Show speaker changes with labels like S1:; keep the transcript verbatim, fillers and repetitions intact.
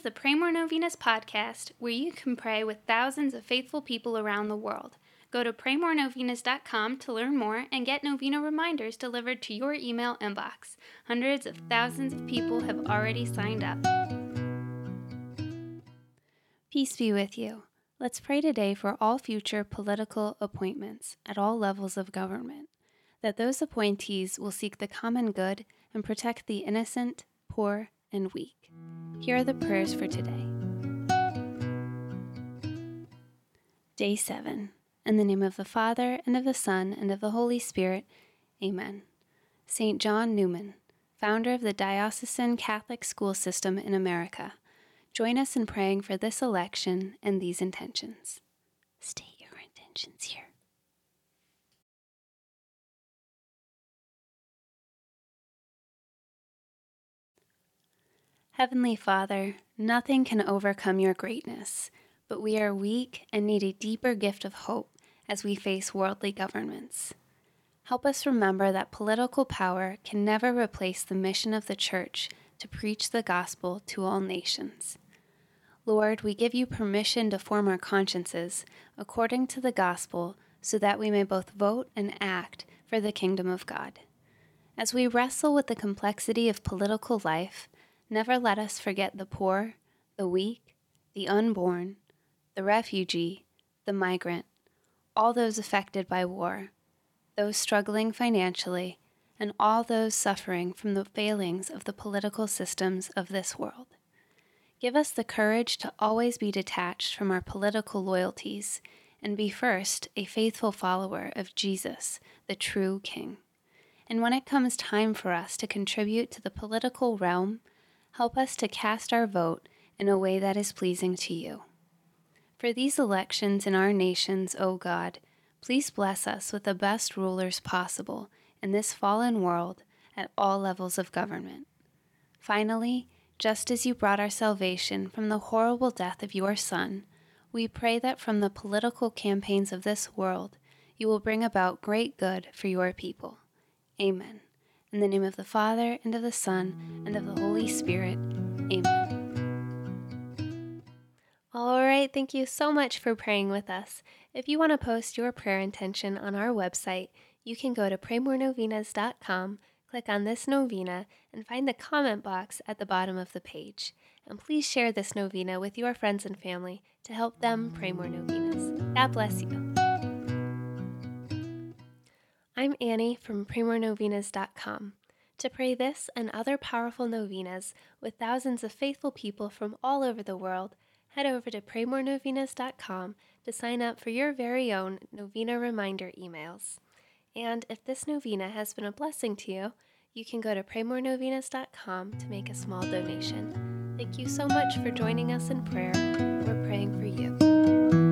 S1: the Pray More Novenas podcast, where you can pray with thousands of faithful people around the world. Go to pray more novenas dot com to learn more and get novena reminders delivered to your email inbox. Hundreds of thousands of people have already signed up. Peace be with you. Let's pray today for all future political appointments at all levels of government, that those appointees will seek the common good and protect the innocent, poor, and weak. Here are the prayers for today. Day seven. In the name of the Father, and of the Son, and of the Holy Spirit. Amen. Saint John Newman, founder of the Diocesan Catholic School System in America. Join us in praying for this election and these intentions. State your intentions here. Heavenly Father, nothing can overcome your greatness, but we are weak and need a deeper gift of hope as we face worldly governments. Help us remember that political power can never replace the mission of the Church to preach the gospel to all nations. Lord, we give you permission to form our consciences according to the gospel so that we may both vote and act for the kingdom of God. As we wrestle with the complexity of political life, never let us forget the poor, the weak, the unborn, the refugee, the migrant, all those affected by war, those struggling financially, and all those suffering from the failings of the political systems of this world. Give us the courage to always be detached from our political loyalties and be first a faithful follower of Jesus, the true King. And when it comes time for us to contribute to the political realm, help us to cast our vote in a way that is pleasing to you. For these elections in our nations, O God, please bless us with the best rulers possible in this fallen world at all levels of government. Finally, just as you brought our salvation from the horrible death of your Son, we pray that from the political campaigns of this world, you will bring about great good for your people. Amen. In the name of the Father, and of the Son, and of the Holy Spirit. Amen. All right, thank you so much for praying with us. If you want to post your prayer intention on our website, you can go to pray more novenas dot com, click on this novena, and find the comment box at the bottom of the page. And please share this novena with your friends and family to help them pray more novenas. God bless you. I'm Annie from pray more novenas dot com. To pray this and other powerful novenas with thousands of faithful people from all over the world, head over to pray more novenas dot com to sign up for your very own novena reminder emails. And if this novena has been a blessing to you, you can go to pray more novenas dot com to make a small donation. Thank you so much for joining us in prayer. We're praying for you.